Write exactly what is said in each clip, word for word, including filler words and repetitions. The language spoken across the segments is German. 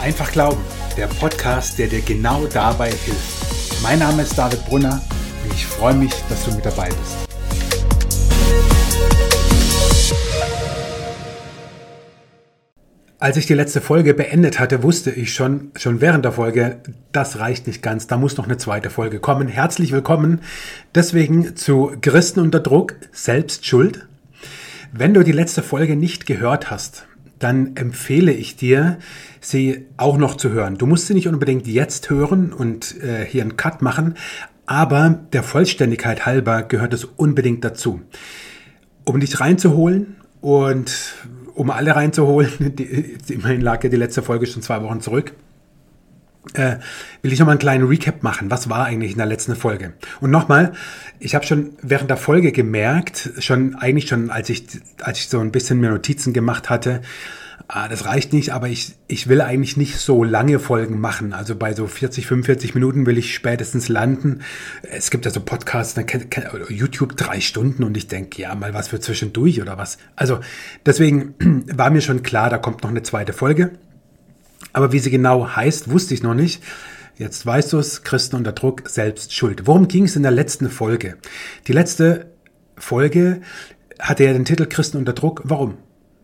Einfach glauben, der Podcast, der dir genau dabei hilft. Mein Name ist David Brunner und ich freue mich, dass du mit dabei bist. Als ich die letzte Folge beendet hatte, wusste ich schon, schon während der Folge, das reicht nicht ganz, da muss noch eine zweite Folge kommen. Herzlich willkommen deswegen zu Christen unter Druck, selbst schuld. Wenn du die letzte Folge nicht gehört hast, dann empfehle ich dir, sie auch noch zu hören. Du musst sie nicht unbedingt jetzt hören und äh, hier einen Cut machen, aber der Vollständigkeit halber gehört es unbedingt dazu. Um dich reinzuholen und um alle reinzuholen, die, immerhin lag ja die letzte Folge schon zwei Wochen zurück, äh, will ich nochmal einen kleinen Recap machen. Was war eigentlich in der letzten Folge? Und nochmal, ich habe schon während der Folge gemerkt, schon eigentlich schon, als ich, als ich so ein bisschen mehr Notizen gemacht hatte, ah, das reicht nicht, aber ich, ich will eigentlich nicht so lange Folgen machen. Also bei so vierzig, fünfundvierzig Minuten will ich spätestens landen. Es gibt ja so Podcasts, YouTube drei Stunden und ich denke, ja, mal was für zwischendurch oder was. Also deswegen war mir schon klar, da kommt noch eine zweite Folge. Aber wie sie genau heißt, wusste ich noch nicht. Jetzt weißt du es, Christen unter Druck, selbst schuld. Worum ging es in der letzten Folge? Die letzte Folge hatte ja den Titel Christen unter Druck. Warum?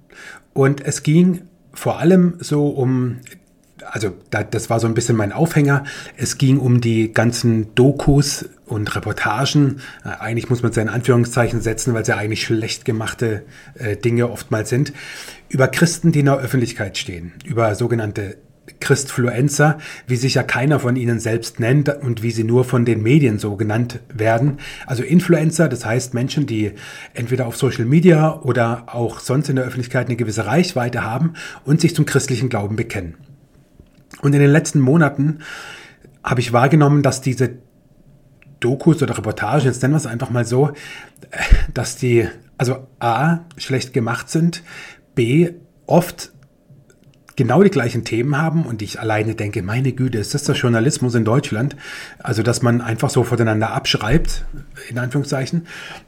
Und es ging vor allem so um, also das war so ein bisschen mein Aufhänger, es ging um die ganzen Dokus und Reportagen, eigentlich muss man es ja in Anführungszeichen setzen, weil es ja eigentlich schlecht gemachte äh, Dinge oftmals sind, über Christen, die in der Öffentlichkeit stehen, über sogenannte Christfluencer, wie sich ja keiner von ihnen selbst nennt und wie sie nur von den Medien so genannt werden. Also Influencer, das heißt Menschen, die entweder auf Social Media oder auch sonst in der Öffentlichkeit eine gewisse Reichweite haben und sich zum christlichen Glauben bekennen. Und in den letzten Monaten habe ich wahrgenommen, dass diese Dokus oder Reportagen, jetzt nennen wir es einfach mal so, dass die also A, schlecht gemacht sind, B, oft genau die gleichen Themen haben und ich alleine denke, meine Güte, ist das der Journalismus in Deutschland? Also, dass man einfach so voneinander abschreibt, in Anführungszeichen.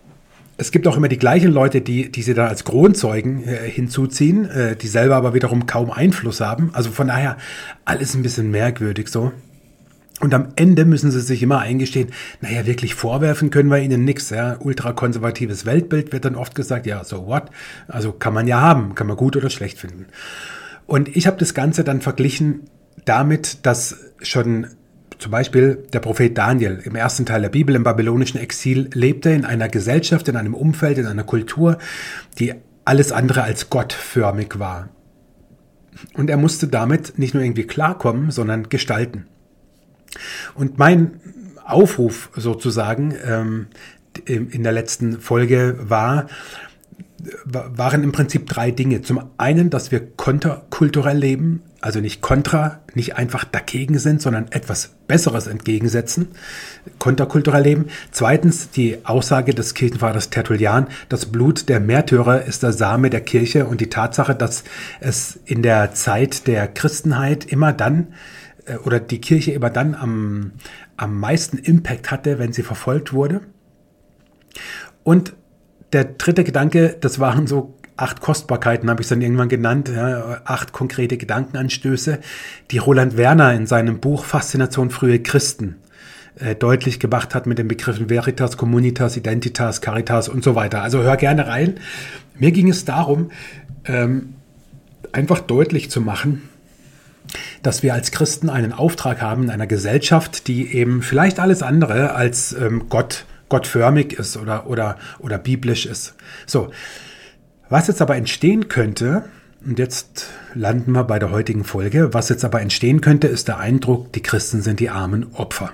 Es gibt auch immer die gleichen Leute, die, die sie dann als Kronzeugen äh, hinzuziehen, äh, die selber aber wiederum kaum Einfluss haben. Also von daher alles ein bisschen merkwürdig so. Und am Ende müssen sie sich immer eingestehen, naja, wirklich vorwerfen können wir ihnen nichts. Ja. Ultrakonservatives Weltbild wird dann oft gesagt, ja, so what? Also kann man ja haben, kann man gut oder schlecht finden. Und ich habe das Ganze dann verglichen damit, dass schon zum Beispiel der Prophet Daniel im ersten Teil der Bibel im babylonischen Exil lebte, in einer Gesellschaft, in einem Umfeld, in einer Kultur, die alles andere als gottförmig war. Und er musste damit nicht nur irgendwie klarkommen, sondern gestalten. Und mein Aufruf sozusagen ähm, in der letzten Folge war, waren im Prinzip drei Dinge. Zum einen, dass wir konterkulturell leben, also nicht kontra, nicht einfach dagegen sind, sondern etwas Besseres entgegensetzen, konterkulturell leben. Zweitens, die Aussage des Kirchenvaters Tertullian, das Blut der Märtyrer ist der Same der Kirche und die Tatsache, dass es in der Zeit der Christenheit immer dann, oder die Kirche immer dann am, am meisten Impact hatte, wenn sie verfolgt wurde. Und der dritte Gedanke, das waren so acht Kostbarkeiten, habe ich es dann irgendwann genannt, ja, acht konkrete Gedankenanstöße, die Roland Werner in seinem Buch Faszination frühe Christen äh, deutlich gemacht hat mit den Begriffen Veritas, Communitas, Identitas, Caritas und so weiter. Also hör gerne rein. Mir ging es darum, ähm, einfach deutlich zu machen, dass wir als Christen einen Auftrag haben in einer Gesellschaft, die eben vielleicht alles andere als ähm, Gott gottförmig ist oder, oder, oder biblisch ist. So, was jetzt aber entstehen könnte, und jetzt landen wir bei der heutigen Folge, was jetzt aber entstehen könnte, ist der Eindruck, die Christen sind die armen Opfer.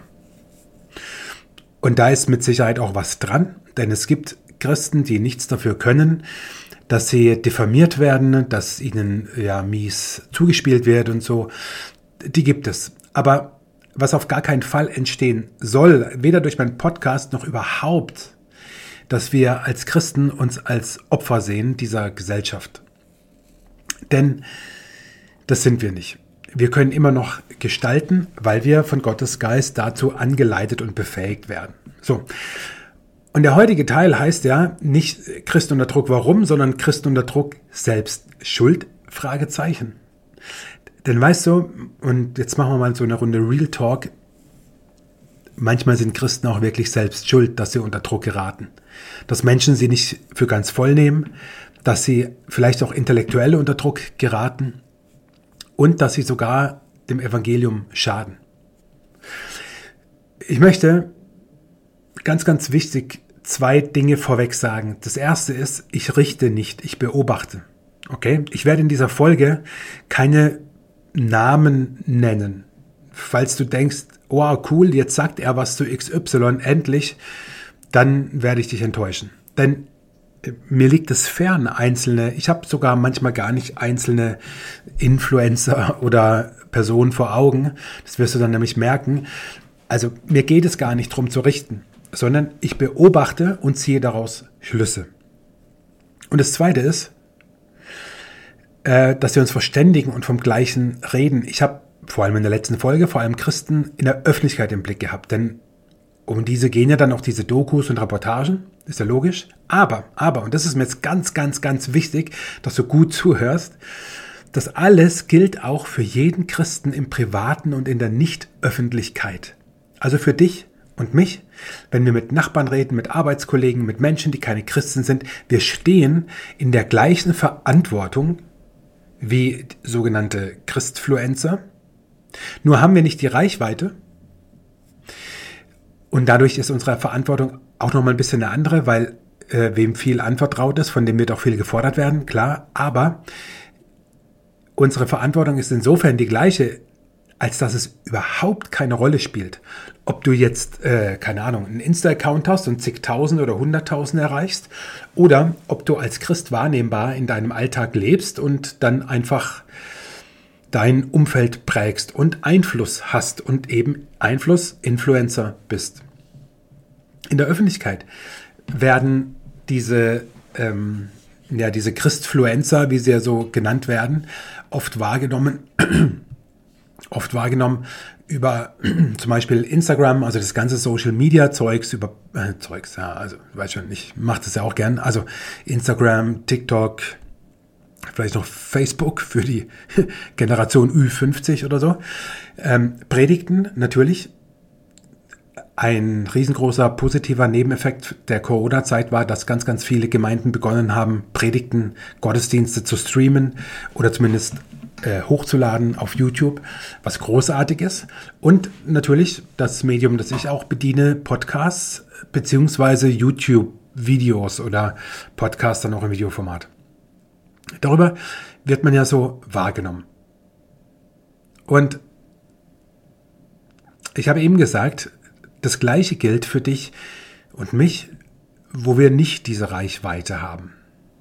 Und da ist mit Sicherheit auch was dran, denn es gibt Christen, die nichts dafür können, dass sie diffamiert werden, dass ihnen ja mies zugespielt wird und so. Die gibt es. Aber was auf gar keinen Fall entstehen soll, weder durch meinen Podcast noch überhaupt, dass wir als Christen uns als Opfer sehen dieser Gesellschaft. Denn das sind wir nicht. Wir können immer noch gestalten, weil wir von Gottes Geist dazu angeleitet und befähigt werden. So. Und der heutige Teil heißt ja nicht Christen unter Druck warum, sondern Christen unter Druck selbst schuld? Fragezeichen. Denn weißt du, und jetzt machen wir mal so eine Runde Real Talk, manchmal sind Christen auch wirklich selbst schuld, dass sie unter Druck geraten. Dass Menschen sie nicht für ganz voll nehmen, dass sie vielleicht auch intellektuell unter Druck geraten und dass sie sogar dem Evangelium schaden. Ich möchte ganz, ganz wichtig zwei Dinge vorweg sagen. Das erste ist, ich richte nicht, ich beobachte. Okay? Ich werde in dieser Folge keine Namen nennen. Falls du denkst, oh cool, jetzt sagt er was zu X Y, endlich, dann werde ich dich enttäuschen. Denn mir liegt es fern, einzelne, ich habe sogar manchmal gar nicht einzelne Influencer oder Personen vor Augen, das wirst du dann nämlich merken. Also mir geht es gar nicht darum zu richten, sondern ich beobachte und ziehe daraus Schlüsse. Und das Zweite ist, äh, dass wir uns verständigen und vom Gleichen reden. Ich habe vor allem in der letzten Folge, vor allem Christen in der Öffentlichkeit im Blick gehabt, denn um diese gehen ja dann auch diese Dokus und Reportagen, ist ja logisch. Aber, aber, und das ist mir jetzt ganz, ganz, ganz wichtig, dass du gut zuhörst, das alles gilt auch für jeden Christen im Privaten und in der Nicht-Öffentlichkeit. Also für dich und mich, wenn wir mit Nachbarn reden, mit Arbeitskollegen, mit Menschen, die keine Christen sind, wir stehen in der gleichen Verantwortung wie sogenannte Christfluencer. Nur haben wir nicht die Reichweite und dadurch ist unsere Verantwortung auch nochmal ein bisschen eine andere, weil äh, wem viel anvertraut ist, von dem wird auch viel gefordert werden, klar, aber unsere Verantwortung ist insofern die gleiche, als dass es überhaupt keine Rolle spielt, ob du jetzt, äh, keine Ahnung, einen Insta-Account hast und zigtausend oder hunderttausend erreichst oder ob du als Christ wahrnehmbar in deinem Alltag lebst und dann einfach dein Umfeld prägst und Einfluss hast und eben Einfluss, Influencer bist. In der Öffentlichkeit werden diese, ähm, ja, diese Christfluencer, wie sie ja so genannt werden, oft wahrgenommen, oft wahrgenommen über zum Beispiel Instagram, also das ganze Social Media Zeugs, über äh, Zeugs, ja, also weiß schon, ich mache das ja auch gern, also Instagram, TikTok, vielleicht noch Facebook für die Generation Ü fünfzig oder so, ähm, Predigten natürlich. Ein riesengroßer positiver Nebeneffekt der Corona-Zeit war, dass ganz, ganz viele Gemeinden begonnen haben, Predigten, Gottesdienste zu streamen oder zumindest äh, hochzuladen auf YouTube, was großartig ist. Und natürlich das Medium, das ich auch bediene, Podcasts beziehungsweise YouTube-Videos oder Podcasts dann auch im Videoformat. Darüber wird man ja so wahrgenommen. Und ich habe eben gesagt, das Gleiche gilt für dich und mich, wo wir nicht diese Reichweite haben.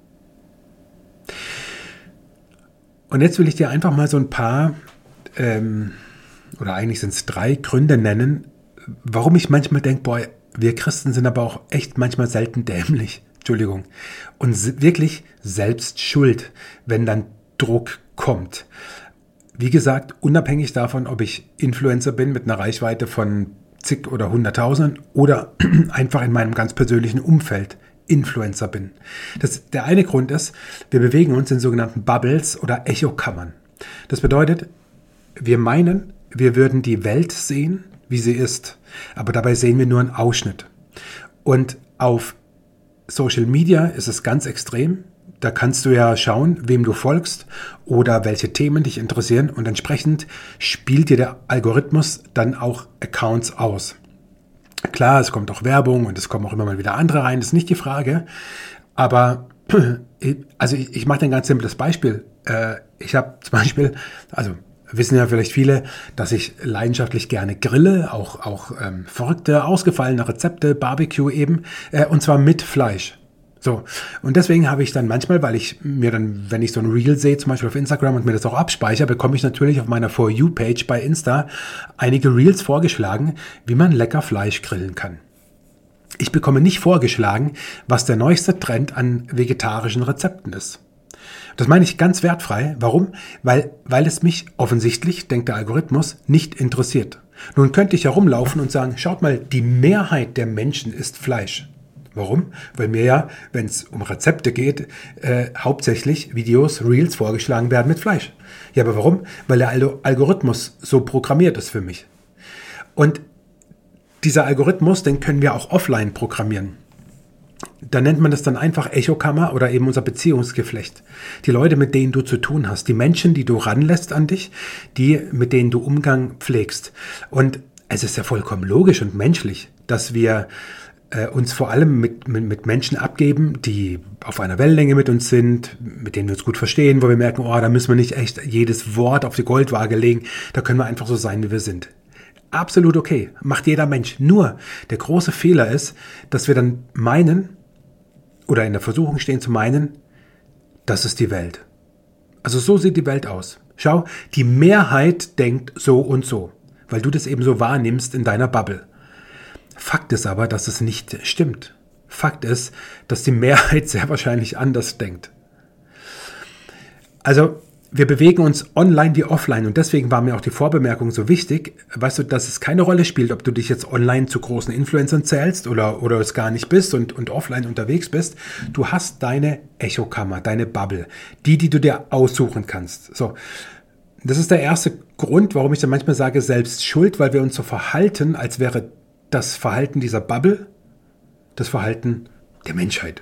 Und jetzt will ich dir einfach mal so ein paar, ähm, oder eigentlich sind es drei Gründe nennen, warum ich manchmal denke, boah, wir Christen sind aber auch echt manchmal selten dämlich. Entschuldigung. Und wirklich selbst schuld, wenn dann Druck kommt. Wie gesagt, unabhängig davon, ob ich Influencer bin mit einer Reichweite von zig oder hunderttausend oder einfach in meinem ganz persönlichen Umfeld Influencer bin. Das, der eine Grund ist, wir bewegen uns in sogenannten Bubbles oder Echokammern. Das bedeutet, wir meinen, wir würden die Welt sehen, wie sie ist, aber dabei sehen wir nur einen Ausschnitt. Und auf Social Media ist es ganz extrem. Da kannst du ja schauen, wem du folgst oder welche Themen dich interessieren und entsprechend spielt dir der Algorithmus dann auch Accounts aus. Klar, es kommt auch Werbung und es kommen auch immer mal wieder andere rein, das ist nicht die Frage, aber also ich, ich mache dir ein ganz simples Beispiel. Ich habe zum Beispiel, also wissen ja vielleicht viele, dass ich leidenschaftlich gerne grille, auch, auch ähm, verrückte, ausgefallene Rezepte, Barbecue eben, äh, und zwar mit Fleisch. So, und deswegen habe ich dann manchmal, weil ich mir dann, wenn ich so ein Reel sehe, zum Beispiel auf Instagram und mir das auch abspeichere, bekomme ich natürlich auf meiner For You-Page bei Insta einige Reels vorgeschlagen, wie man lecker Fleisch grillen kann. Ich bekomme nicht vorgeschlagen, was der neueste Trend an vegetarischen Rezepten ist. Das meine ich ganz wertfrei. Warum? Weil, weil es mich offensichtlich, denkt der Algorithmus, nicht interessiert. Nun könnte ich herumlaufen und sagen, schaut mal, die Mehrheit der Menschen isst Fleisch. Warum? Weil mir ja, wenn es um Rezepte geht, äh, hauptsächlich Videos, Reels vorgeschlagen werden mit Fleisch. Ja, aber warum? Weil der Algorithmus so programmiert ist für mich. Und dieser Algorithmus, den können wir auch offline programmieren. Da nennt man das dann einfach Echokammer oder eben unser Beziehungsgeflecht. Die Leute, mit denen du zu tun hast, die Menschen, die du ranlässt an dich, die, mit denen du Umgang pflegst. Und es ist ja vollkommen logisch und menschlich, dass wir äh, uns vor allem mit, mit, mit Menschen abgeben, die auf einer Wellenlänge mit uns sind, mit denen wir uns gut verstehen, wo wir merken, oh, da müssen wir nicht echt jedes Wort auf die Goldwaage legen, da können wir einfach so sein, wie wir sind. Absolut okay, macht jeder Mensch. Nur der große Fehler ist, dass wir dann meinen oder in der Versuchung stehen zu meinen, das ist die Welt. Also so sieht die Welt aus. Schau, die Mehrheit denkt so und so, weil du das eben so wahrnimmst in deiner Bubble. Fakt ist aber, dass es nicht stimmt. Fakt ist, dass die Mehrheit sehr wahrscheinlich anders denkt. Also wir bewegen uns online wie offline und deswegen war mir auch die Vorbemerkung so wichtig, weißt du, dass es keine Rolle spielt, ob du dich jetzt online zu großen Influencern zählst oder, oder es gar nicht bist und, und offline unterwegs bist. Du hast deine Echokammer, deine Bubble, die, die du dir aussuchen kannst. So, das ist der erste Grund, warum ich dann manchmal sage, selbst schuld, weil wir uns so verhalten, als wäre das Verhalten dieser Bubble das Verhalten der Menschheit.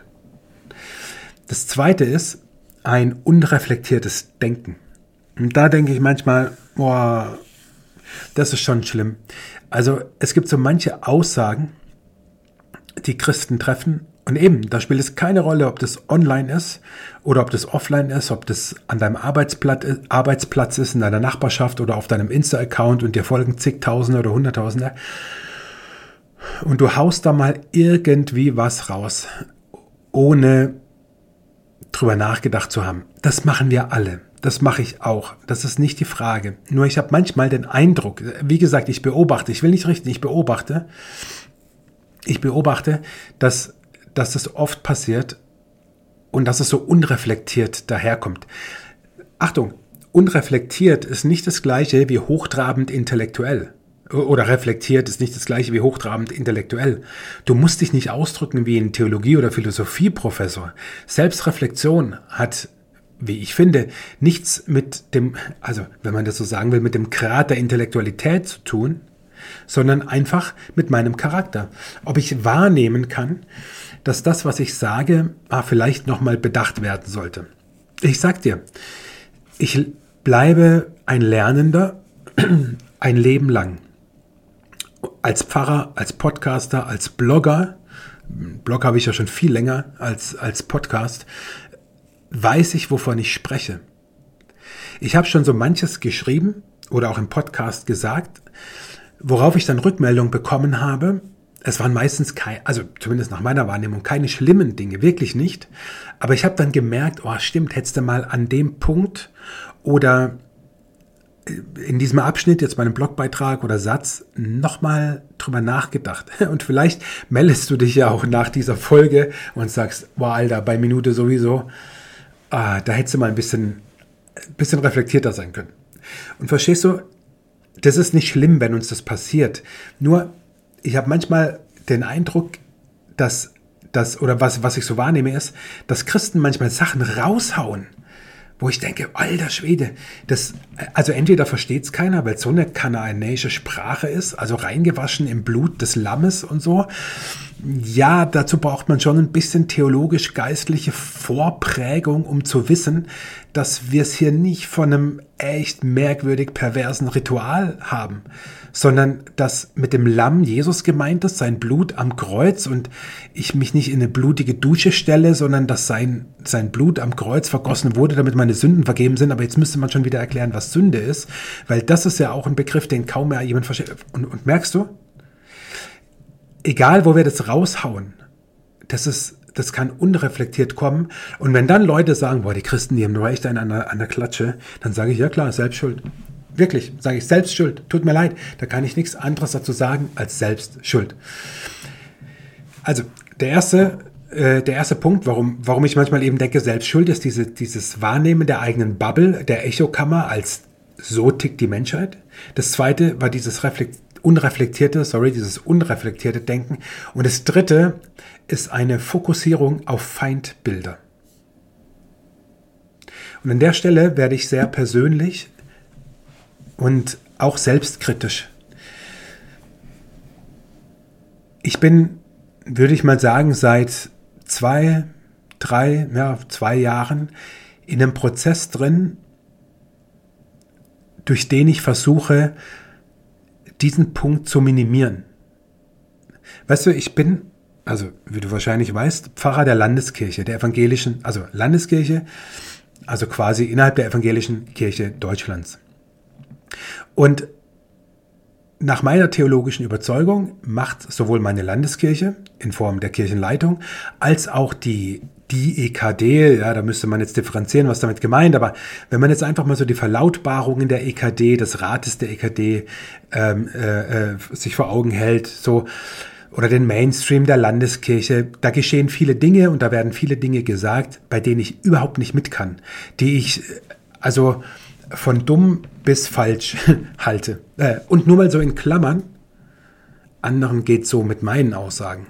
Das zweite ist ein unreflektiertes Denken. Und da denke ich manchmal, boah, das ist schon schlimm. Also es gibt so manche Aussagen, die Christen treffen. Und eben, da spielt es keine Rolle, ob das online ist oder ob das offline ist, ob das an deinem Arbeitsplatz, Arbeitsplatz ist, in deiner Nachbarschaft oder auf deinem Insta-Account und dir folgen zigtausende oder hunderttausende. Und du haust da mal irgendwie was raus, ohne drüber nachgedacht zu haben. Das machen wir alle. Das mache ich auch. Das ist nicht die Frage. Nur ich habe manchmal den Eindruck, wie gesagt, ich beobachte, ich will nicht richten, ich beobachte, ich beobachte, dass, dass das oft passiert und dass es so unreflektiert daherkommt. Achtung, unreflektiert ist nicht das Gleiche wie hochtrabend intellektuell. Oder reflektiert ist nicht das Gleiche wie hochtrabend intellektuell. Du musst dich nicht ausdrücken wie ein Theologie- oder Philosophieprofessor. Selbstreflexion hat, wie ich finde, nichts mit dem, also wenn man das so sagen will, mit dem Grad der Intellektualität zu tun, sondern einfach mit meinem Charakter. Ob ich wahrnehmen kann, dass das, was ich sage, vielleicht nochmal bedacht werden sollte. Ich sag dir, ich bleibe ein Lernender ein Leben lang. Als Pfarrer, als Podcaster, als Blogger, Blog habe ich ja schon viel länger als, als Podcast, weiß ich, wovon ich spreche. Ich habe schon so manches geschrieben oder auch im Podcast gesagt, worauf ich dann Rückmeldung bekommen habe. Es waren meistens keine, also zumindest nach meiner Wahrnehmung, keine schlimmen Dinge, wirklich nicht. Aber ich habe dann gemerkt, oh stimmt, hättest du mal an dem Punkt oder in diesem Abschnitt, jetzt bei einem Blogbeitrag oder Satz, nochmal drüber nachgedacht. Und vielleicht meldest du dich ja auch nach dieser Folge und sagst, boah, Alter, bei Minute sowieso, ah, da hättest du mal ein bisschen, bisschen reflektierter sein können. Und verstehst du, das ist nicht schlimm, wenn uns das passiert. Nur, ich habe manchmal den Eindruck, dass das, oder was, was ich so wahrnehme, ist, dass Christen manchmal Sachen raushauen, wo ich denke, alter Schwede, das, also entweder versteht es keiner, weil es so eine kanaanäische Sprache ist, also reingewaschen im Blut des Lammes und so. Ja, dazu braucht man schon ein bisschen theologisch-geistliche Vorprägung, um zu wissen, dass wir es hier nicht von einem echt merkwürdig perversen Ritual haben, sondern dass mit dem Lamm Jesus gemeint ist, sein Blut am Kreuz und ich mich nicht in eine blutige Dusche stelle, sondern dass sein, sein Blut am Kreuz vergossen wurde, damit meine Sünden vergeben sind. Aber jetzt müsste man schon wieder erklären, was Sünde ist, weil das ist ja auch ein Begriff, den kaum mehr jemand versteht. Und, und merkst du, egal wo wir das raushauen, das ist, das kann unreflektiert kommen. Und wenn dann Leute sagen, boah, die Christen, die haben nur echt einen an der, an der Klatsche, dann sage ich, ja klar, selbst schuld. Wirklich, sage ich, selbst schuld. Tut mir leid, da kann ich nichts anderes dazu sagen als selbst schuld. Also, der erste, äh, der erste Punkt, warum, warum ich manchmal eben denke, selbst schuld ist diese, dieses Wahrnehmen der eigenen Bubble, der Echokammer als so tickt die Menschheit. Das zweite war dieses Reflekt, unreflektierte, sorry, dieses unreflektierte Denken. Und das dritte ist eine Fokussierung auf Feindbilder. Und an der Stelle werde ich sehr persönlich und auch selbstkritisch. Ich bin, würde ich mal sagen, seit zwei, drei, ja, zwei Jahren in einem Prozess drin, durch den ich versuche, diesen Punkt zu minimieren. Weißt du, ich bin, also wie du wahrscheinlich weißt, Pfarrer der Landeskirche, der evangelischen, also Landeskirche, also quasi innerhalb der evangelischen Kirche Deutschlands. Und nach meiner theologischen Überzeugung macht sowohl meine Landeskirche in Form der Kirchenleitung als auch die, die E K D, ja, da müsste man jetzt differenzieren, was damit gemeint, aber wenn man jetzt einfach mal so die Verlautbarungen der E K D, des Rates der E K D ähm, äh, äh, sich vor Augen hält, so, oder den Mainstream der Landeskirche, da geschehen viele Dinge und da werden viele Dinge gesagt, bei denen ich überhaupt nicht mit kann, die ich also von dumm bis falsch halte. Äh, und nur mal so in Klammern, anderen geht so mit meinen Aussagen.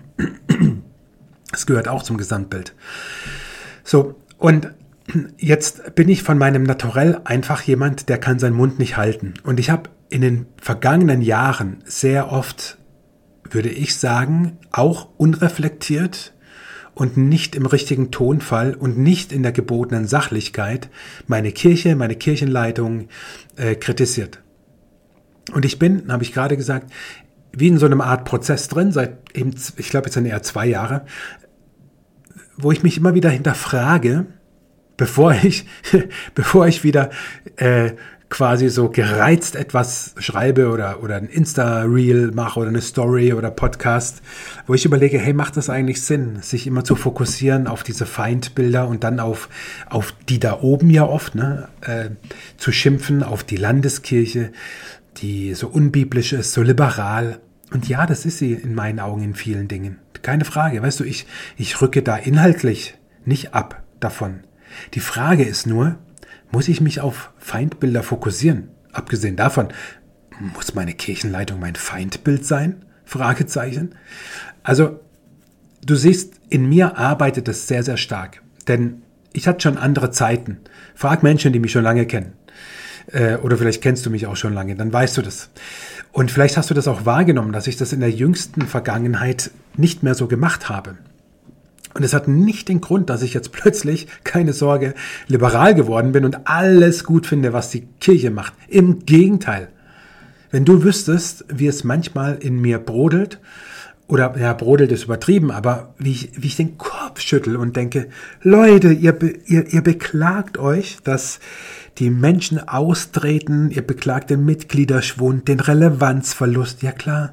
Das gehört auch zum Gesamtbild. So, und jetzt bin ich von meinem Naturell einfach jemand, der kann seinen Mund nicht halten. Und ich habe in den vergangenen Jahren sehr oft, würde ich sagen, auch unreflektiert und nicht im richtigen Tonfall und nicht in der gebotenen Sachlichkeit meine Kirche, meine Kirchenleitung äh, kritisiert. Und ich bin, habe ich gerade gesagt, wie in so einem Art Prozess drin, seit eben, ich glaube jetzt sind eher zwei Jahre, wo ich mich immer wieder hinterfrage, bevor ich, bevor ich wieder äh, quasi so gereizt etwas schreibe oder, oder ein Insta-Reel mache oder eine Story oder Podcast, wo ich überlege, hey, macht das eigentlich Sinn, sich immer zu fokussieren auf diese Feindbilder und dann auf, auf die da oben ja oft, ne, äh, zu schimpfen, auf die Landeskirche, die so unbiblisch ist, so liberal. Und ja, das ist sie in meinen Augen in vielen Dingen. Keine Frage. Weißt du, ich, ich rücke da inhaltlich nicht ab davon. Die Frage ist nur, muss ich mich auf Feindbilder fokussieren? Abgesehen davon, muss meine Kirchenleitung mein Feindbild sein? Fragezeichen. Also, du siehst, in mir arbeitet es sehr, sehr stark. Denn ich hatte schon andere Zeiten. Frag Menschen, die mich schon lange kennen. Äh, oder vielleicht kennst du mich auch schon lange, dann weißt du das. Und vielleicht hast du das auch wahrgenommen, dass ich das in der jüngsten Vergangenheit nicht mehr so gemacht habe. Und es hat nicht den Grund, dass ich jetzt plötzlich, keine Sorge, liberal geworden bin und alles gut finde, was die Kirche macht. Im Gegenteil. Wenn du wüsstest, wie es manchmal in mir brodelt, oder ja, brodelt ist übertrieben, aber wie ich, wie ich den Kopf schüttel und denke, Leute, ihr, ihr, ihr beklagt euch, dass die Menschen austreten, ihr beklagt den Mitgliederschwund, den Relevanzverlust, ja klar.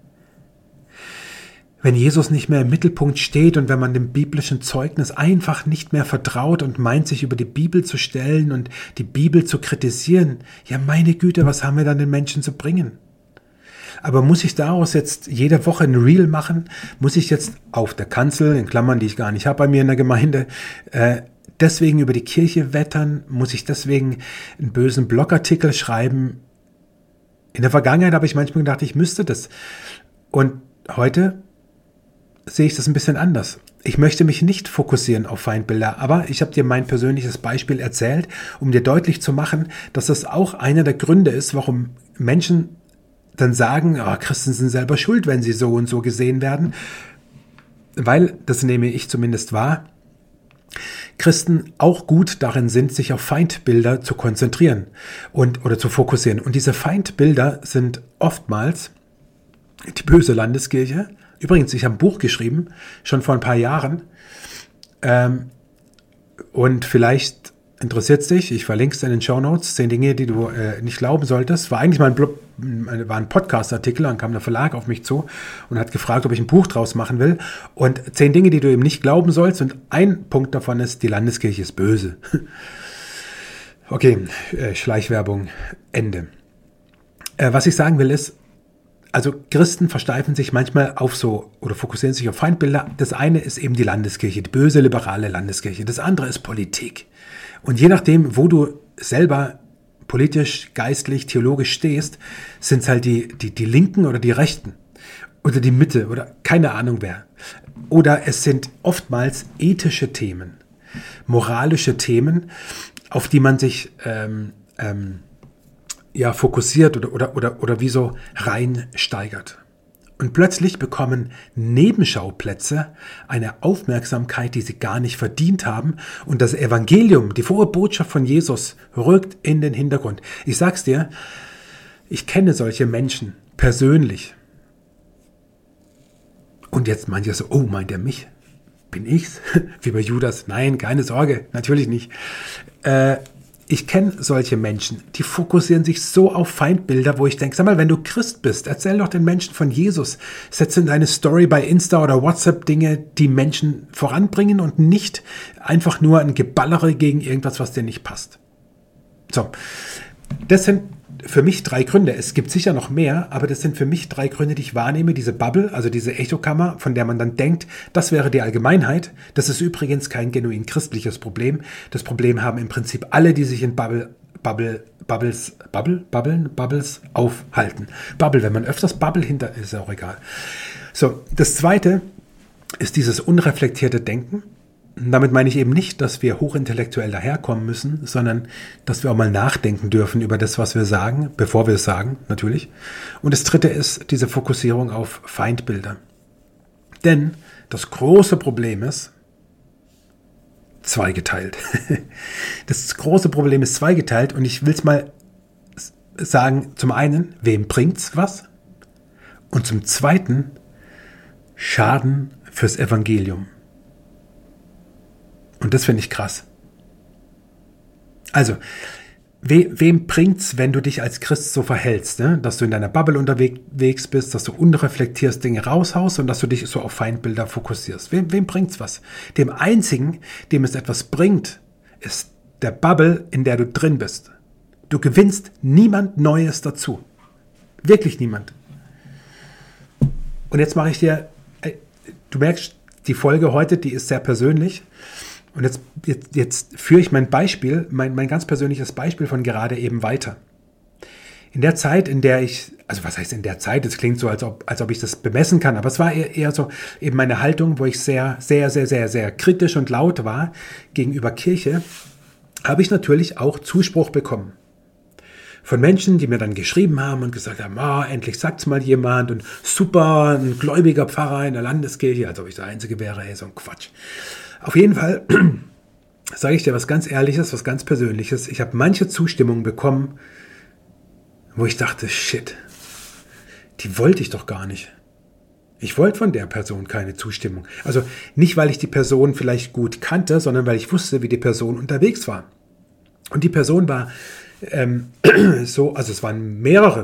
Wenn Jesus nicht mehr im Mittelpunkt steht und wenn man dem biblischen Zeugnis einfach nicht mehr vertraut und meint, sich über die Bibel zu stellen und die Bibel zu kritisieren, ja meine Güte, was haben wir dann den Menschen zu bringen? Aber muss ich daraus jetzt jede Woche ein Reel machen? Muss ich jetzt auf der Kanzel, in Klammern, die ich gar nicht habe bei mir in der Gemeinde, äh, deswegen über die Kirche wettern? Muss ich deswegen einen bösen Blogartikel schreiben? In der Vergangenheit habe ich manchmal gedacht, ich müsste das. Und heute sehe ich das ein bisschen anders. Ich möchte mich nicht fokussieren auf Feindbilder, aber ich habe dir mein persönliches Beispiel erzählt, um dir deutlich zu machen, dass das auch einer der Gründe ist, warum Menschen dann sagen, oh, Christen sind selber schuld, wenn sie so und so gesehen werden, weil, das nehme ich zumindest wahr, Christen auch gut darin sind, sich auf Feindbilder zu konzentrieren und oder zu fokussieren. Und diese Feindbilder sind oftmals die böse Landeskirche. Übrigens, ich habe ein Buch geschrieben, schon vor ein paar Jahren. Ähm, und vielleicht interessiert es dich, ich verlinke es in den Shownotes, zehn Dinge, die du äh, nicht glauben solltest. War eigentlich mal ein, Blog, war ein Podcast-Artikel, dann kam der Verlag auf mich zu und hat gefragt, ob ich ein Buch draus machen will. Und zehn Dinge, die du eben nicht glauben sollst. Und ein Punkt davon ist, die Landeskirche ist böse. Okay, äh, Schleichwerbung, Ende. Äh, was ich sagen will ist, also Christen versteifen sich manchmal auf so oder fokussieren sich auf Feindbilder. Das eine ist eben die Landeskirche, die böse liberale Landeskirche. Das andere ist Politik. Und je nachdem, wo du selber politisch, geistlich, theologisch stehst, sind es halt die, die, die Linken oder die Rechten oder die Mitte oder keine Ahnung wer. Oder es sind oftmals ethische Themen, moralische Themen, auf die man sich ähm, ähm, ja, fokussiert oder, oder, oder, oder wie so reinsteigert. Und plötzlich bekommen Nebenschauplätze eine Aufmerksamkeit, die sie gar nicht verdient haben. Und das Evangelium, die frohe Botschaft von Jesus, rückt in den Hintergrund. Ich sag's dir, ich kenne solche Menschen persönlich. Und jetzt manche so, oh, meint er mich? Bin ich's? Wie bei Judas? Nein, keine Sorge, natürlich nicht. Äh, Ich kenne solche Menschen, die fokussieren sich so auf Feindbilder, wo ich denke, sag mal, wenn du Christ bist, erzähl doch den Menschen von Jesus. Setz in deine Story bei Insta oder WhatsApp Dinge, die Menschen voranbringen und nicht einfach nur ein Geballere gegen irgendwas, was dir nicht passt. So, das sind für mich drei Gründe. Es gibt sicher noch mehr, aber das sind für mich drei Gründe, die ich wahrnehme. Diese Bubble, also diese Echokammer, von der man dann denkt, das wäre die Allgemeinheit. Das ist übrigens kein genuin christliches Problem. Das Problem haben im Prinzip alle, die sich in Bubble, Bubble, Bubbles, Bubble, Bubblen, Bubbles aufhalten. Bubble, wenn man öfters Bubble hinter, ist auch egal. So, das zweite ist dieses unreflektierte Denken. Damit meine ich eben nicht, dass wir hochintellektuell daherkommen müssen, sondern dass wir auch mal nachdenken dürfen über das, was wir sagen, bevor wir es sagen, natürlich. Und das dritte ist diese Fokussierung auf Feindbilder. Denn das große Problem ist zweigeteilt. Das große Problem ist zweigeteilt und ich will es mal sagen, zum einen, wem bringt's was? Und zum zweiten, Schaden fürs Evangelium. Und das finde ich krass. Also, we, wem bringt's, wenn du dich als Christ so verhältst, ne? Dass du in deiner Bubble unterwegs bist, dass du unreflektierst Dinge raushaust und dass du dich so auf Feindbilder fokussierst? Wem, wem bringt's was? Dem Einzigen, dem es etwas bringt, ist der Bubble, in der du drin bist. Du gewinnst niemand Neues dazu. Wirklich niemand. Und jetzt mache ich dir, du merkst, die Folge heute, die ist sehr persönlich. Und jetzt, jetzt, jetzt führe ich mein Beispiel, mein, mein ganz persönliches Beispiel von gerade eben weiter. In der Zeit, in der ich, also was heißt in der Zeit, es klingt so, als ob, als ob ich das bemessen kann, aber es war eher, eher so eben meine Haltung, wo ich sehr, sehr, sehr, sehr, sehr kritisch und laut war gegenüber Kirche, habe ich natürlich auch Zuspruch bekommen. Von Menschen, die mir dann geschrieben haben und gesagt haben, oh, endlich sagt's mal jemand und super, ein gläubiger Pfarrer in der Landeskirche, als ob ich der Einzige wäre, ey, so ein Quatsch. Auf jeden Fall sage ich dir was ganz Ehrliches, was ganz Persönliches. Ich habe manche Zustimmung bekommen, wo ich dachte, shit, die wollte ich doch gar nicht. Ich wollte von der Person keine Zustimmung. Also nicht, weil ich die Person vielleicht gut kannte, sondern weil ich wusste, wie die Person unterwegs war. Und die Person war ähm, so, also es waren mehrere,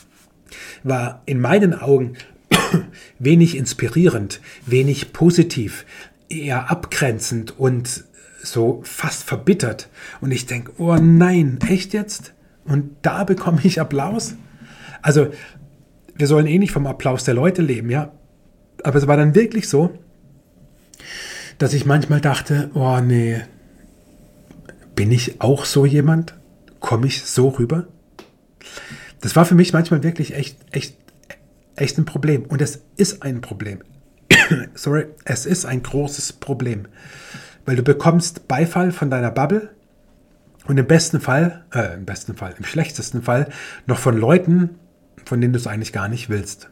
war in meinen Augen wenig inspirierend, wenig positiv, eher abgrenzend und so fast verbittert. Und ich denke, oh nein, echt jetzt? Und da bekomme ich Applaus? Also, wir sollen eh nicht vom Applaus der Leute leben, ja. Aber es war dann wirklich so, dass ich manchmal dachte, oh nee, bin ich auch so jemand? Komme ich so rüber? Das war für mich manchmal wirklich echt, echt, echt ein Problem. Und es ist ein Problem. Sorry, es ist ein großes Problem, weil du bekommst Beifall von deiner Bubble und im besten Fall, äh, im besten Fall, im schlechtesten Fall noch von Leuten, von denen du es eigentlich gar nicht willst.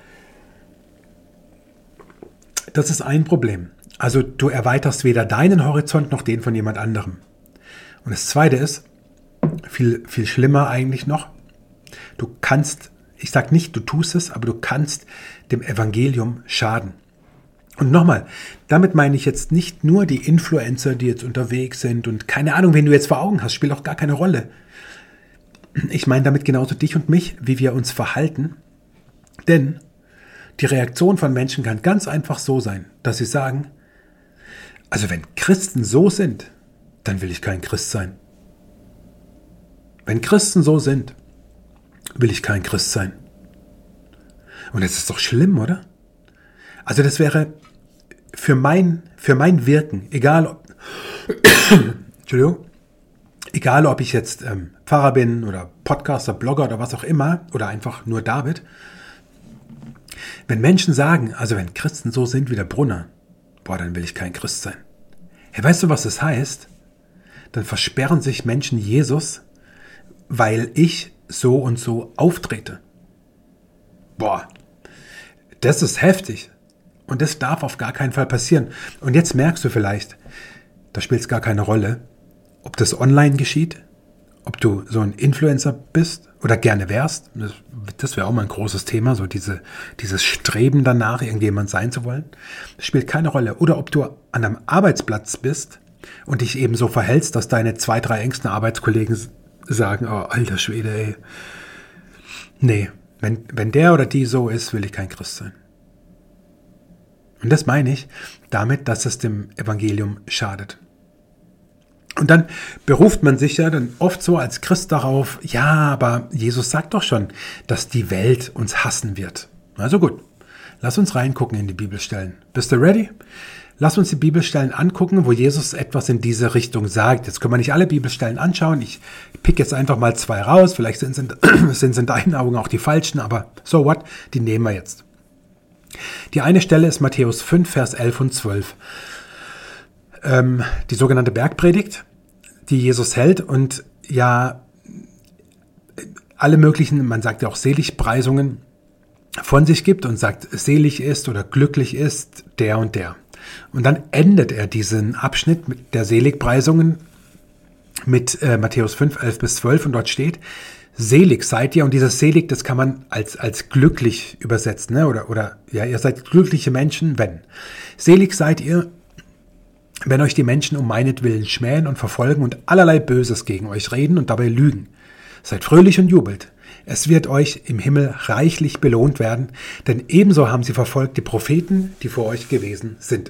Das ist ein Problem. Also du erweiterst weder deinen Horizont noch den von jemand anderem. Und das Zweite ist, viel, viel schlimmer eigentlich noch, du kannst, ich sage nicht, du tust es, aber du kannst dem Evangelium schaden. Und nochmal, damit meine ich jetzt nicht nur die Influencer, die jetzt unterwegs sind und keine Ahnung, wen du jetzt vor Augen hast, spielt auch gar keine Rolle. Ich meine damit genauso dich und mich, wie wir uns verhalten. Denn die Reaktion von Menschen kann ganz einfach so sein, dass sie sagen, also wenn Christen so sind, dann will ich kein Christ sein. Wenn Christen so sind, will ich kein Christ sein. Und das ist doch schlimm, oder? Also das wäre für mein, für mein Wirken, egal ob, Entschuldigung, Egal, ob ich jetzt ähm, Pfarrer bin oder Podcaster, Blogger oder was auch immer, oder einfach nur David. Wenn Menschen sagen, also wenn Christen so sind wie der Brunner, boah, dann will ich kein Christ sein. Hey, weißt du, was das heißt? Dann versperren sich Menschen Jesus, weil ich so und so auftrete. Boah, das ist heftig. Und das darf auf gar keinen Fall passieren. Und jetzt merkst du vielleicht, da spielt es gar keine Rolle, ob das online geschieht, ob du so ein Influencer bist oder gerne wärst. Das, das wäre auch mal ein großes Thema, so diese, dieses Streben danach, irgendjemand sein zu wollen. Das spielt keine Rolle. Oder ob du an einem Arbeitsplatz bist und dich eben so verhältst, dass deine zwei, drei engsten Arbeitskollegen sagen, oh, alter Schwede, ey. Nee, wenn, wenn der oder die so ist, will ich kein Christ sein. Und das meine ich damit, dass es dem Evangelium schadet. Und dann beruft man sich ja dann oft so als Christ darauf, ja, aber Jesus sagt doch schon, dass die Welt uns hassen wird. Also gut, lass uns reingucken in die Bibelstellen. Bist du ready? Lass uns die Bibelstellen angucken, wo Jesus etwas in diese Richtung sagt. Jetzt können wir nicht alle Bibelstellen anschauen. Ich pick jetzt einfach mal zwei raus. Vielleicht sind es in deinen Augen auch die falschen, aber so what, die nehmen wir jetzt. Die eine Stelle ist Matthäus fünf, Vers elf und zwölf. Ähm, die sogenannte Bergpredigt, die Jesus hält und ja alle möglichen, man sagt ja auch Seligpreisungen von sich gibt und sagt, selig ist oder glücklich ist der und der. Und dann endet er diesen Abschnitt mit der Seligpreisungen mit äh, Matthäus fünf, elf bis zwölf und dort steht, selig seid ihr, und dieses selig, das kann man als, als glücklich übersetzen, ne? oder, oder ja, ihr seid glückliche Menschen, wenn. Selig seid ihr, wenn euch die Menschen um meinetwillen schmähen und verfolgen und allerlei Böses gegen euch reden und dabei lügen. Seid fröhlich und jubelt. Es wird euch im Himmel reichlich belohnt werden, denn ebenso haben sie verfolgt die Propheten, die vor euch gewesen sind.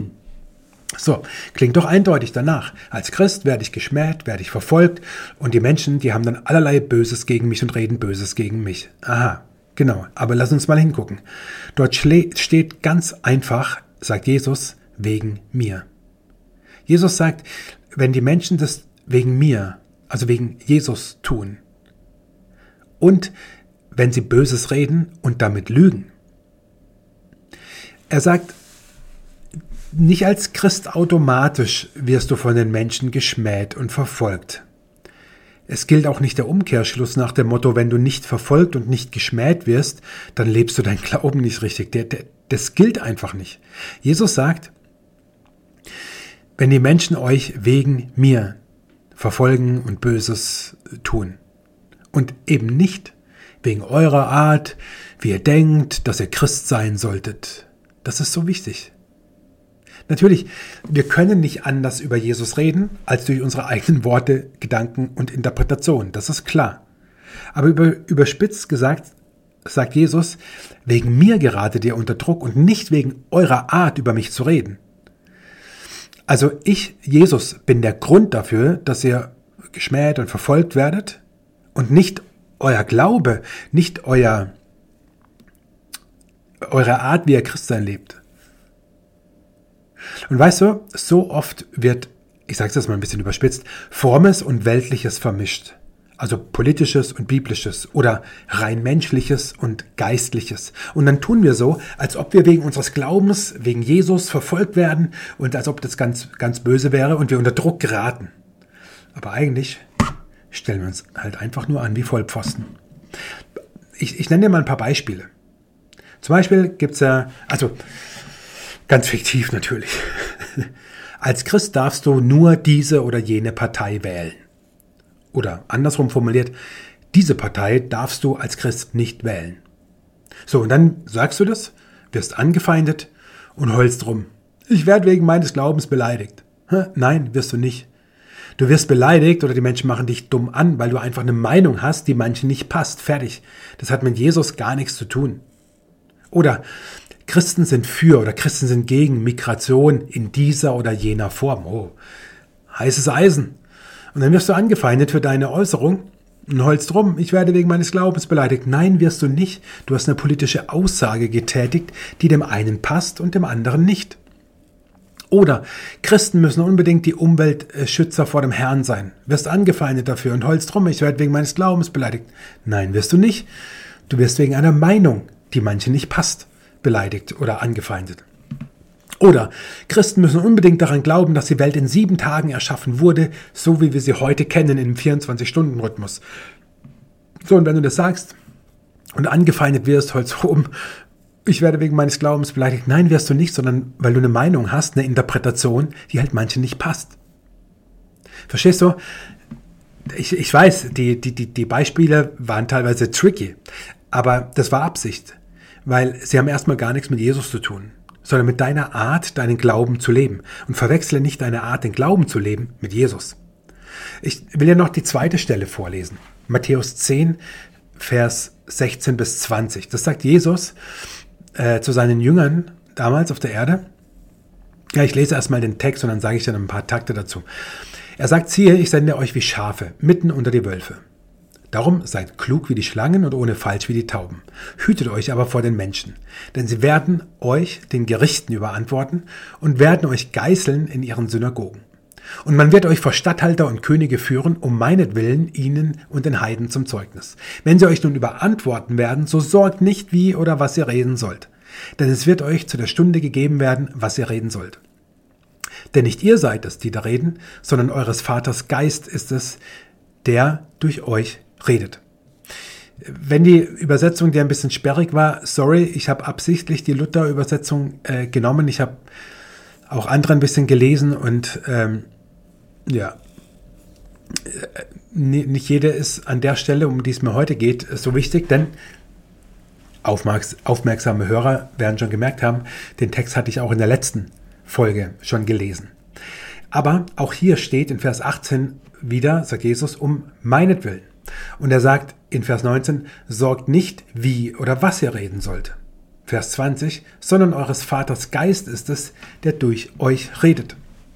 So, klingt doch eindeutig danach. Als Christ werde ich geschmäht, werde ich verfolgt und die Menschen, die haben dann allerlei Böses gegen mich und reden Böses gegen mich. Aha, genau, aber lass uns mal hingucken. Dort steht ganz einfach, sagt Jesus, wegen mir. Jesus sagt, wenn die Menschen das wegen mir, also wegen Jesus tun und wenn sie Böses reden und damit lügen. Er sagt, nicht als Christ automatisch wirst du von den Menschen geschmäht und verfolgt. Es gilt auch nicht der Umkehrschluss nach dem Motto, wenn du nicht verfolgt und nicht geschmäht wirst, dann lebst du deinen Glauben nicht richtig. Der, der, das gilt einfach nicht. Jesus sagt, wenn die Menschen euch wegen mir verfolgen und Böses tun und eben nicht wegen eurer Art, wie ihr denkt, dass ihr Christ sein solltet. Das ist so wichtig. Natürlich, wir können nicht anders über Jesus reden, als durch unsere eigenen Worte, Gedanken und Interpretationen. Das ist klar. Aber über, überspitzt gesagt, sagt Jesus, wegen mir geratet ihr unter Druck und nicht wegen eurer Art, über mich zu reden. Also ich, Jesus, bin der Grund dafür, dass ihr geschmäht und verfolgt werdet und nicht euer Glaube, nicht euer, eure Art, wie ihr Christsein lebt. Und weißt du, so oft wird, ich sage es jetzt mal ein bisschen überspitzt, Frommes und Weltliches vermischt. Also Politisches und Biblisches oder rein Menschliches und Geistliches. Und dann tun wir so, als ob wir wegen unseres Glaubens, wegen Jesus verfolgt werden und als ob das ganz, ganz böse wäre und wir unter Druck geraten. Aber eigentlich stellen wir uns halt einfach nur an wie Vollpfosten. Ich, ich nenne dir mal ein paar Beispiele. Zum Beispiel gibt es ja, also ganz fiktiv natürlich, als Christ darfst du nur diese oder jene Partei wählen. Oder andersrum formuliert, diese Partei darfst du als Christ nicht wählen. So, und dann sagst du das, wirst angefeindet und heulst rum. Ich werde wegen meines Glaubens beleidigt. Nein, wirst du nicht. Du wirst beleidigt oder die Menschen machen dich dumm an, weil du einfach eine Meinung hast, die manchen nicht passt. Fertig. Das hat mit Jesus gar nichts zu tun. Oder Christen sind für oder Christen sind gegen Migration in dieser oder jener Form. Oh, heißes Eisen. Und dann wirst du angefeindet für deine Äußerung und heulst rum, ich werde wegen meines Glaubens beleidigt. Nein, wirst du nicht. Du hast eine politische Aussage getätigt, die dem einen passt und dem anderen nicht. Oder Christen müssen unbedingt die Umweltschützer vor dem Herrn sein. Wirst angefeindet dafür und heulst rum, ich werde wegen meines Glaubens beleidigt. Nein, wirst du nicht. Du wirst wegen einer Meinung, die manchen nicht passt, beleidigt oder angefeindet. Oder Christen müssen unbedingt daran glauben, dass die Welt in sieben Tagen erschaffen wurde, so wie wir sie heute kennen, im vierundzwanzig-Stunden-Rhythmus. So, und wenn du das sagst und angefeindet wirst, heulst rum, ich werde wegen meines Glaubens beleidigt. Nein, wirst du nicht, sondern weil du eine Meinung hast, eine Interpretation, die halt manchen nicht passt. Verstehst du? Ich, ich weiß, die, die, die, die Beispiele waren teilweise tricky, aber das war Absicht, weil sie haben erstmal gar nichts mit Jesus zu tun, sondern mit deiner Art, deinen Glauben zu leben. Und verwechsle nicht deine Art, den Glauben zu leben, mit Jesus. Ich will ja noch die zweite Stelle vorlesen. Matthäus zehn, Vers sechzehn bis zwanzig. Das sagt Jesus äh, zu seinen Jüngern damals auf der Erde. Ja, ich lese erstmal den Text und dann sage ich dann ein paar Takte dazu. Er sagt, siehe, ich sende euch wie Schafe, mitten unter die Wölfe. Darum seid klug wie die Schlangen und ohne Falsch wie die Tauben. Hütet euch aber vor den Menschen, denn sie werden euch den Gerichten überantworten und werden euch geißeln in ihren Synagogen. Und man wird euch vor Statthalter und Könige führen, um meinetwillen ihnen und den Heiden zum Zeugnis. Wenn sie euch nun überantworten werden, so sorgt nicht, wie oder was ihr reden sollt. Denn es wird euch zu der Stunde gegeben werden, was ihr reden sollt. Denn nicht ihr seid es, die da reden, sondern eures Vaters Geist ist es, der durch euch redet. Wenn die Übersetzung dir ein bisschen sperrig war, sorry, ich habe absichtlich die Luther-Übersetzung äh, genommen. Ich habe auch andere ein bisschen gelesen und ähm, ja, nicht jede ist an der Stelle, um die es mir heute geht, so wichtig, denn aufmerksame Hörer werden schon gemerkt haben, den Text hatte ich auch in der letzten Folge schon gelesen. Aber auch hier steht in Vers achtzehn wieder, sagt Jesus, um meinetwillen. Und er sagt in Vers neunzehn, sorgt nicht, wie oder was ihr reden sollt. Vers zwanzig, sondern eures Vaters Geist ist es, der durch euch redet.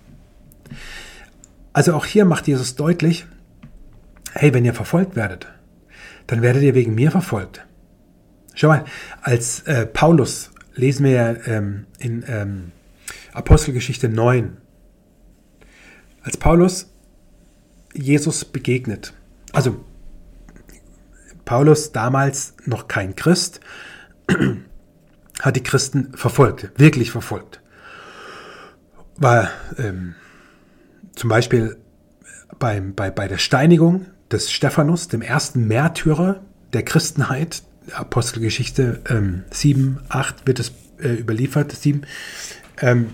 Also auch hier macht Jesus deutlich, hey, wenn ihr verfolgt werdet, dann werdet ihr wegen mir verfolgt. Schau mal, als äh, Paulus, lesen wir ja ähm, in ähm, Apostelgeschichte neun, als Paulus Jesus begegnet, also Paulus, damals noch kein Christ, hat die Christen verfolgt, wirklich verfolgt. War ähm, zum Beispiel beim, bei, bei der Steinigung des Stephanus, dem ersten Märtyrer der Christenheit, Apostelgeschichte ähm, sieben, acht wird es äh, überliefert, sieben, ähm,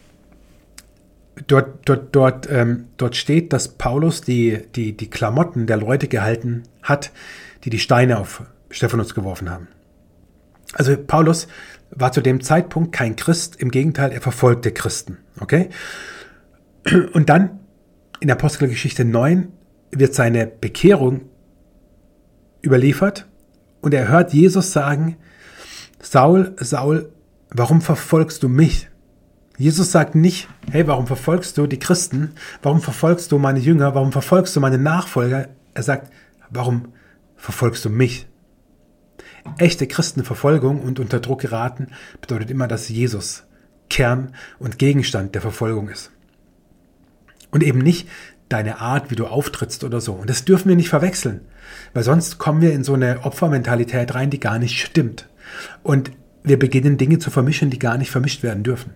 dort, dort, dort, ähm, dort steht, dass Paulus die, die, die Klamotten der Leute gehalten hat, die die Steine auf Stephanus geworfen haben. Also Paulus war zu dem Zeitpunkt kein Christ, im Gegenteil, er verfolgte Christen. Okay? Und dann in Apostelgeschichte neun wird seine Bekehrung überliefert und er hört Jesus sagen, Saul, Saul, warum verfolgst du mich? Jesus sagt nicht, hey, warum verfolgst du die Christen? Warum verfolgst du meine Jünger? Warum verfolgst du meine Nachfolger? Er sagt, warum verfolgst du mich? Echte Christenverfolgung und unter Druck geraten bedeutet immer, dass Jesus Kern und Gegenstand der Verfolgung ist. Und eben nicht deine Art, wie du auftrittst oder so. Und das dürfen wir nicht verwechseln, weil sonst kommen wir in so eine Opfermentalität rein, die gar nicht stimmt. Und wir beginnen Dinge zu vermischen, die gar nicht vermischt werden dürfen.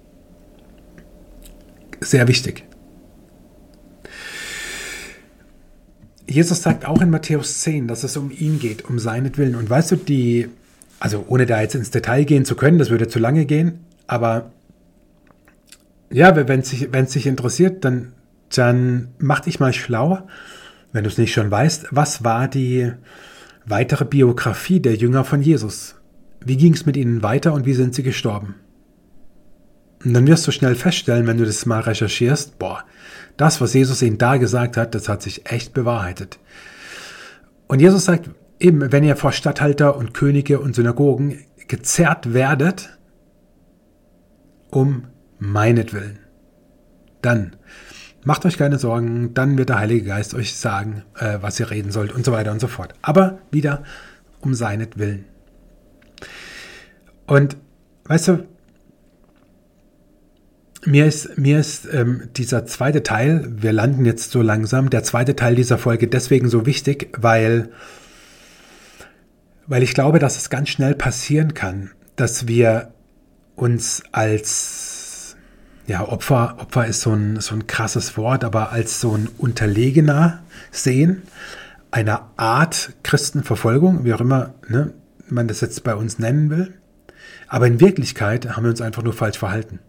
Sehr wichtig. Jesus sagt auch in Matthäus zehn, dass es um ihn geht, um seinetwillen. Und weißt du, die, also ohne da jetzt ins Detail gehen zu können, das würde zu lange gehen, aber ja, wenn es sich, wenn es dich interessiert, dann, dann mach dich mal schlau, wenn du es nicht schon weißt, was war die weitere Biografie der Jünger von Jesus? Wie ging es mit ihnen weiter und wie sind sie gestorben? Und dann wirst du schnell feststellen, wenn du das mal recherchierst, boah, das, was Jesus ihnen da gesagt hat, das hat sich echt bewahrheitet. Und Jesus sagt eben, wenn ihr vor Statthalter und Könige und Synagogen gezerrt werdet, um meinetwillen, dann macht euch keine Sorgen, dann wird der Heilige Geist euch sagen, äh, was ihr reden sollt und so weiter und so fort. Aber wieder um seinetwillen. Und weißt du, Mir ist, mir ist ähm, dieser zweite Teil, wir landen jetzt so langsam, der zweite Teil dieser Folge deswegen so wichtig, weil, weil ich glaube, dass es ganz schnell passieren kann, dass wir uns als, ja, Opfer, Opfer ist so ein, so ein krasses Wort, aber als so ein Unterlegener sehen, einer Art Christenverfolgung, wie auch immer, ne, man das jetzt bei uns nennen will. Aber in Wirklichkeit haben wir uns einfach nur falsch verhalten.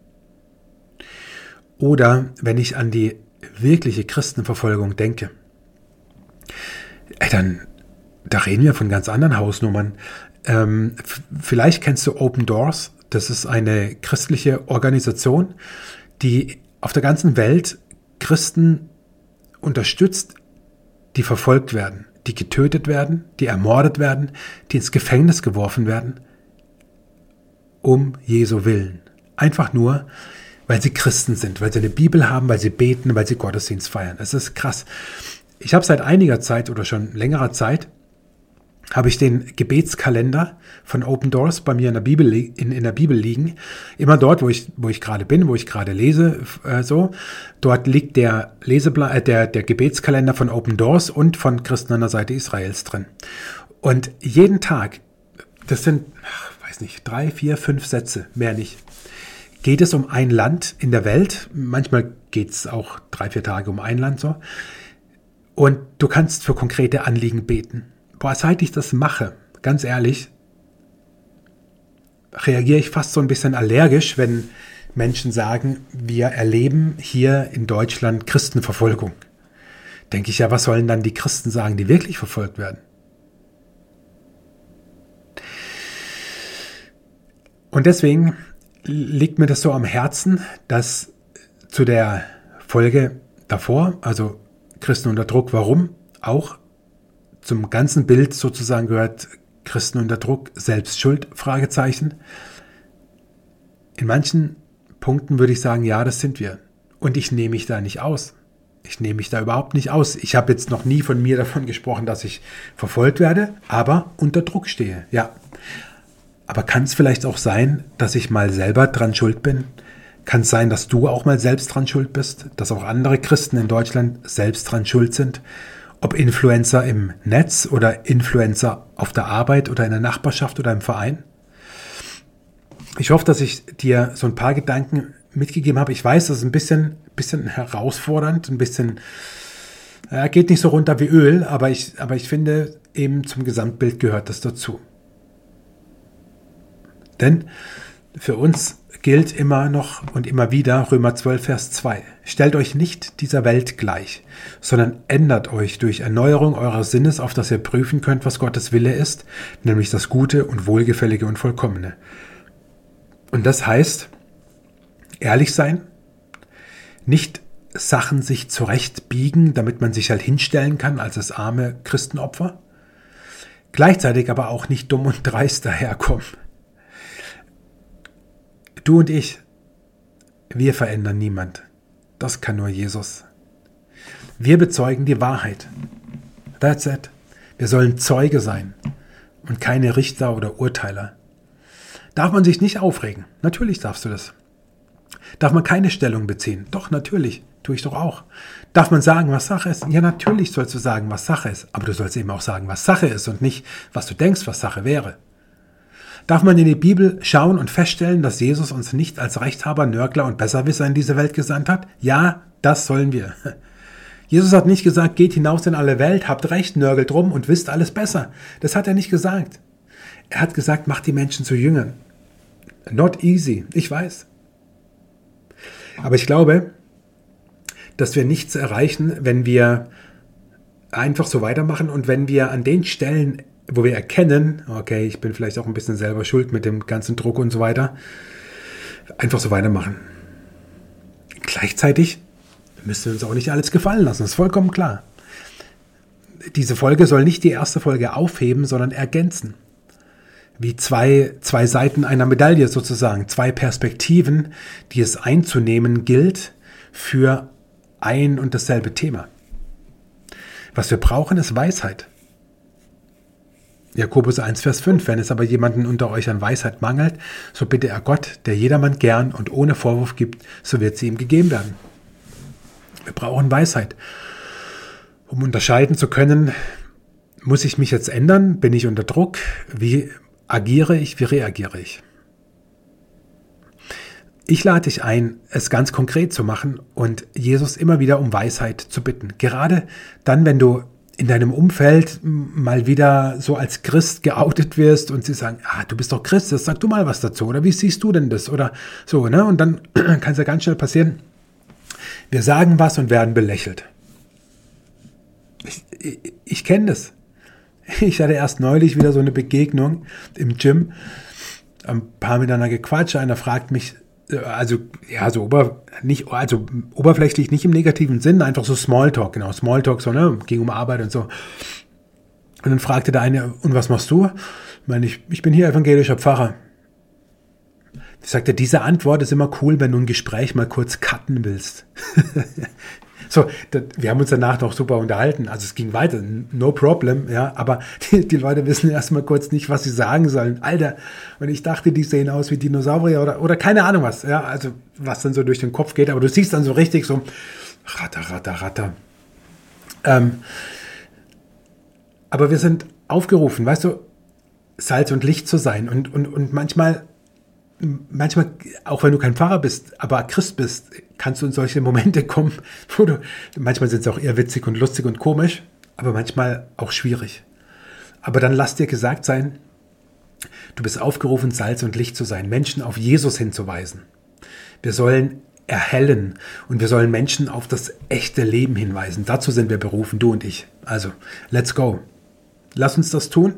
Oder wenn ich an die wirkliche Christenverfolgung denke, ey, dann da reden wir von ganz anderen Hausnummern. Ähm, f- vielleicht kennst du Open Doors. Das ist eine christliche Organisation, die auf der ganzen Welt Christen unterstützt, die verfolgt werden, die getötet werden, die ermordet werden, die ins Gefängnis geworfen werden, um Jesu Willen. Einfach nur, weil sie Christen sind, weil sie eine Bibel haben, weil sie beten, weil sie Gottesdienst feiern. Es ist krass. Ich habe seit einiger Zeit oder schon längerer Zeit habe ich den Gebetskalender von Open Doors bei mir in der Bibel, in, in der Bibel liegen. Immer dort, wo ich, wo ich gerade bin, wo ich gerade lese, äh, so. Dort liegt der, Leseplan, äh, der, der Gebetskalender von Open Doors und von Christen an der Seite Israels drin. Und jeden Tag, das sind, ach, weiß nicht, drei, vier, fünf Sätze, mehr nicht, geht es um ein Land in der Welt. Manchmal geht es auch drei, vier Tage um ein Land so. Und du kannst für konkrete Anliegen beten. Boah, seit ich das mache, ganz ehrlich, reagiere ich fast so ein bisschen allergisch, wenn Menschen sagen, wir erleben hier in Deutschland Christenverfolgung. Denke ich ja, was sollen dann die Christen sagen, die wirklich verfolgt werden? Und deswegen liegt mir das so am Herzen, dass zu der Folge davor, also Christen unter Druck, warum, auch zum ganzen Bild sozusagen gehört Christen unter Druck, Selbstschuld, Fragezeichen. In manchen Punkten würde ich sagen, ja, das sind wir. Und ich nehme mich da nicht aus. Ich nehme mich da überhaupt nicht aus. Ich habe jetzt noch nie von mir davon gesprochen, dass ich verfolgt werde, aber unter Druck stehe. Ja. Aber kann es vielleicht auch sein, dass ich mal selber dran schuld bin? Kann es sein, dass du auch mal selbst dran schuld bist? Dass auch andere Christen in Deutschland selbst dran schuld sind? Ob Influencer im Netz oder Influencer auf der Arbeit oder in der Nachbarschaft oder im Verein? Ich hoffe, dass ich dir so ein paar Gedanken mitgegeben habe. Ich weiß, das ist ein bisschen, bisschen herausfordernd, ein bisschen, ja, geht nicht so runter wie Öl, aber ich, aber ich finde, eben zum Gesamtbild gehört das dazu. Denn für uns gilt immer noch und immer wieder Römer zwölf, Vers zwei. Stellt euch nicht dieser Welt gleich, sondern ändert euch durch Erneuerung eures Sinnes, auf dass ihr prüfen könnt, was Gottes Wille ist, nämlich das Gute und Wohlgefällige und Vollkommene. Und das heißt, ehrlich sein, nicht Sachen sich zurechtbiegen, damit man sich halt hinstellen kann als das arme Christenopfer, gleichzeitig aber auch nicht dumm und dreist daherkommen. Du und ich, wir verändern niemand. Das kann nur Jesus. Wir bezeugen die Wahrheit. That's it. Wir sollen Zeuge sein und keine Richter oder Urteiler. Darf man sich nicht aufregen? Natürlich darfst du das. Darf man keine Stellung beziehen? Doch, natürlich. Tue ich doch auch. Darf man sagen, was Sache ist? Ja, natürlich sollst du sagen, was Sache ist. Aber du sollst eben auch sagen, was Sache ist und nicht, was du denkst, was Sache wäre. Darf man in die Bibel schauen und feststellen, dass Jesus uns nicht als Rechthaber, Nörgler und Besserwisser in diese Welt gesandt hat? Ja, das sollen wir. Jesus hat nicht gesagt, geht hinaus in alle Welt, habt recht, nörgelt rum und wisst alles besser. Das hat er nicht gesagt. Er hat gesagt, macht die Menschen zu Jüngern. Not easy, ich weiß. Aber ich glaube, dass wir nichts erreichen, wenn wir einfach so weitermachen und wenn wir an den Stellen, wo wir erkennen, okay, ich bin vielleicht auch ein bisschen selber schuld mit dem ganzen Druck und so weiter, einfach so weitermachen. Gleichzeitig müssen wir uns auch nicht alles gefallen lassen, das ist vollkommen klar. Diese Folge soll nicht die erste Folge aufheben, sondern ergänzen. Wie zwei, zwei Seiten einer Medaille sozusagen, zwei Perspektiven, die es einzunehmen gilt für ein und dasselbe Thema. Was wir brauchen, ist Weisheit. Jakobus eins, Vers fünf, wenn es aber jemanden unter euch an Weisheit mangelt, so bitte er Gott, der jedermann gern und ohne Vorwurf gibt, so wird sie ihm gegeben werden. Wir brauchen Weisheit. Um unterscheiden zu können, muss ich mich jetzt ändern? Bin ich unter Druck? Wie agiere ich? Wie reagiere ich? Ich lade dich ein, es ganz konkret zu machen und Jesus immer wieder um Weisheit zu bitten. Gerade dann, wenn du in deinem Umfeld mal wieder so als Christ geoutet wirst und sie sagen, ah, du bist doch Christ, sag du mal was dazu oder wie siehst du denn das oder so, ne? Und dann kann es ja ganz schnell passieren, wir sagen was und werden belächelt. Ich, ich, ich kenne das. Ich hatte erst neulich wieder so eine Begegnung im Gym, ein paar miteinander gequatscht, einer fragt mich, also ja, so ober, nicht, also oberflächlich, nicht im negativen Sinn, einfach so Smalltalk, genau, Smalltalk, so, ne, ging um Arbeit und so. Und dann fragte der eine, und was machst du? Ich meine, ich, ich bin hier evangelischer Pfarrer. Ich sagte, diese Antwort ist immer cool, wenn du ein Gespräch mal kurz cutten willst. So, das, wir haben uns danach noch super unterhalten, also es ging weiter, no problem, ja, aber die, die Leute wissen erstmal kurz nicht, was sie sagen sollen. Alter, und ich dachte, die sehen aus wie Dinosaurier oder, oder keine Ahnung was, ja, also was dann so durch den Kopf geht, aber du siehst dann so richtig so, ratter, ratter, ratter. Ähm, aber wir sind aufgerufen, weißt du, Salz und Licht zu sein und, und, und manchmal Manchmal, auch wenn du kein Pfarrer bist, aber Christ bist, kannst du in solche Momente kommen, wo du, manchmal sind es auch eher witzig und lustig und komisch, aber manchmal auch schwierig. Aber dann lass dir gesagt sein, du bist aufgerufen, Salz und Licht zu sein, Menschen auf Jesus hinzuweisen. Wir sollen erhellen und wir sollen Menschen auf das echte Leben hinweisen. Dazu sind wir berufen, du und ich. Also, let's go. Lass uns das tun.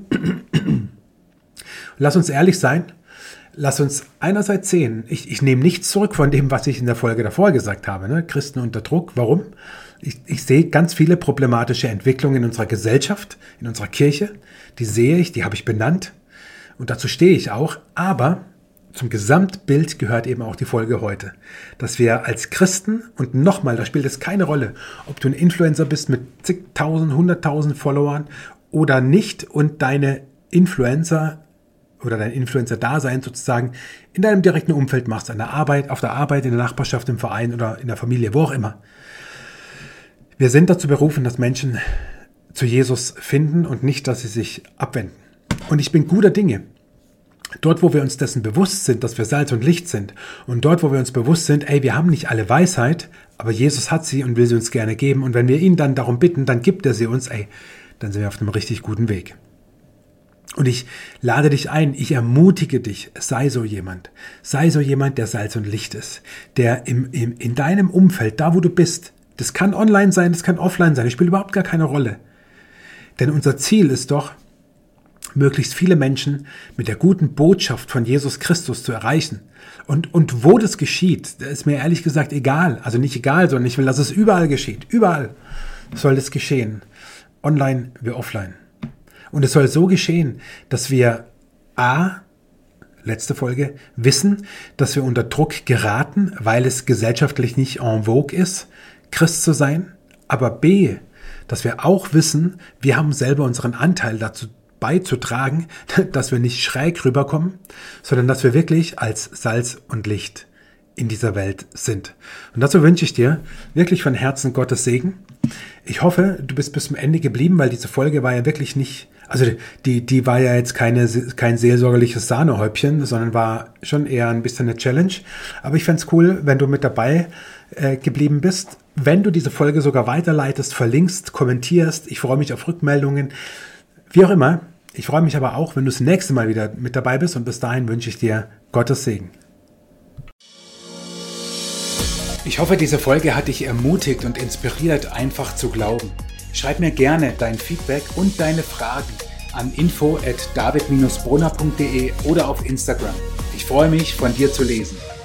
Lass uns ehrlich sein. Lass uns einerseits sehen, ich, ich nehme nichts zurück von dem, was ich in der Folge davor gesagt habe, ne? Christen unter Druck. Warum? Ich, ich sehe ganz viele problematische Entwicklungen in unserer Gesellschaft, in unserer Kirche. Die sehe ich, die habe ich benannt und dazu stehe ich auch. Aber zum Gesamtbild gehört eben auch die Folge heute, dass wir als Christen, und nochmal, da spielt es keine Rolle, ob du ein Influencer bist mit zigtausend, hunderttausend Followern oder nicht und deine Influencer oder dein Influencer-Dasein sozusagen in deinem direkten Umfeld machst, an der Arbeit, auf der Arbeit, in der Nachbarschaft, im Verein oder in der Familie, wo auch immer. Wir sind dazu berufen, dass Menschen zu Jesus finden und nicht, dass sie sich abwenden. Und ich bin guter Dinge. Dort, wo wir uns dessen bewusst sind, dass wir Salz und Licht sind und dort, wo wir uns bewusst sind, ey, wir haben nicht alle Weisheit, aber Jesus hat sie und will sie uns gerne geben und wenn wir ihn dann darum bitten, dann gibt er sie uns, ey, dann sind wir auf einem richtig guten Weg. Und ich lade dich ein, ich ermutige dich, sei so jemand. Sei so jemand, der Salz und Licht ist. Der im, im, in deinem Umfeld, da wo du bist, das kann online sein, das kann offline sein, das spielt überhaupt gar keine Rolle. Denn unser Ziel ist doch, möglichst viele Menschen mit der guten Botschaft von Jesus Christus zu erreichen. Und, und wo das geschieht, das ist mir ehrlich gesagt egal. Also nicht egal, sondern ich will, dass es überall geschieht. Überall soll das geschehen. Online wie offline. Und es soll so geschehen, dass wir a, letzte Folge, wissen, dass wir unter Druck geraten, weil es gesellschaftlich nicht en vogue ist, Christ zu sein. Aber b, dass wir auch wissen, wir haben selber unseren Anteil dazu beizutragen, dass wir nicht schräg rüberkommen, sondern dass wir wirklich als Salz und Licht in dieser Welt sind. Und dazu wünsche ich dir wirklich von Herzen Gottes Segen. Ich hoffe, du bist bis zum Ende geblieben, weil diese Folge war ja wirklich nicht, also die, die war ja jetzt keine, kein seelsorgerliches Sahnehäubchen, sondern war schon eher ein bisschen eine Challenge. Aber ich fände es cool, wenn du mit dabei äh, geblieben bist. Wenn du diese Folge sogar weiterleitest, verlinkst, kommentierst. Ich freue mich auf Rückmeldungen. Wie auch immer. Ich freue mich aber auch, wenn du das nächste Mal wieder mit dabei bist. Und bis dahin wünsche ich dir Gottes Segen. Ich hoffe, diese Folge hat dich ermutigt und inspiriert, einfach zu glauben. Schreib mir gerne dein Feedback und deine Fragen an info at david dash brunner punkt de oder auf Instagram. Ich freue mich, von dir zu lesen.